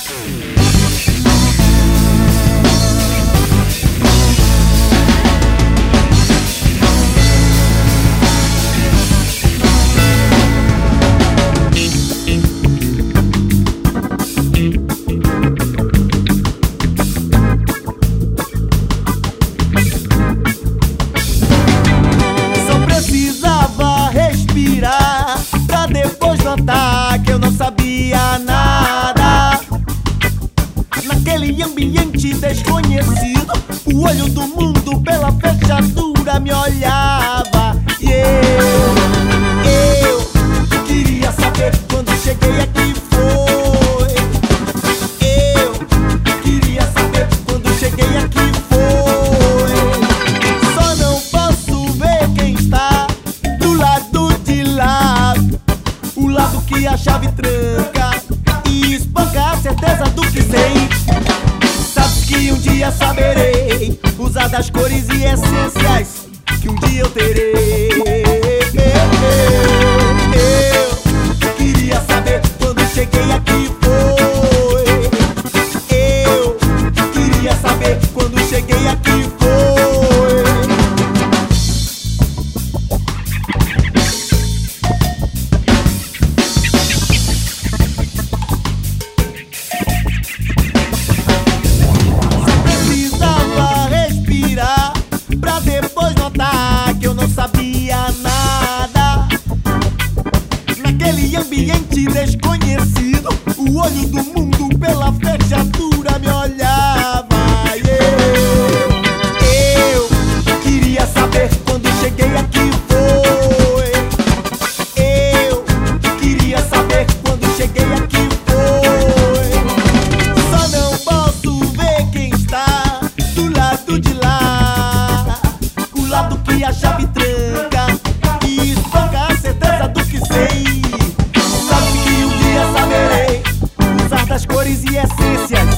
Pra depois notar que eu não sabia nada. Naquele ambiente desconhecido, o olho do mundo pela fechadura me olhava. E eu queria saber quando cheguei aqui foi. Eu queria saber quando cheguei aqui foi. Só não posso ver quem está do lado de lá, o lado que a chave tranca e espanca a certeza do que sei. Sabes que um dia saberei usar das cores e essências que um dia eu terei. Eu queria saber quando cheguei aqui foi. Eu queria saber quando cheguei aqui foi. Depois notar que eu não sabia nada. Naquele ambiente desconhecido, o olho do mundo pela fechadura me olhava. Eu queria saber quando cheguei aqui foi. Eu queria saber quando cheguei aqui foi. Só não posso ver quem está do lado de lá, o lado que a chave tranca e espanca a certeza do que sei. Sabe que um dia saberei usar das cores e essências